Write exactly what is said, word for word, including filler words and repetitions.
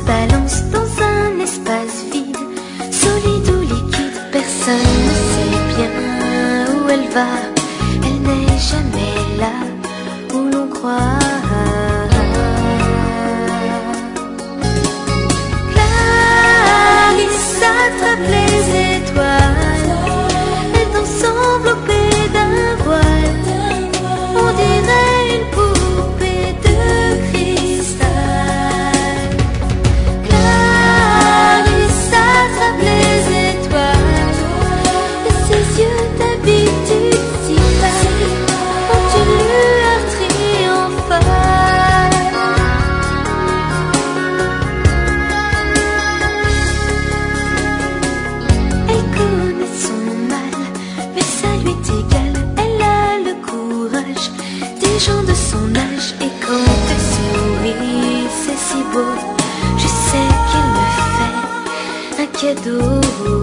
balance dans un espace vide, solide ou liquide, personne ne sait bien où elle va. Elle n'est jamais là où l'on croit. Clarisse attrape les étoiles, elles dansent enveloppées d'un voile. On dirait une poupée de cristal. Clarisse attrape les étoiles, et ses yeux d'habitude si pâles ont une lueur triomphale. Elle connaît son mal, mais ça lui est égal. Elle a le courage des gens de son âge, et quand elle sourit, c'est si beau. Je sais qu'elle me fait un cadeau.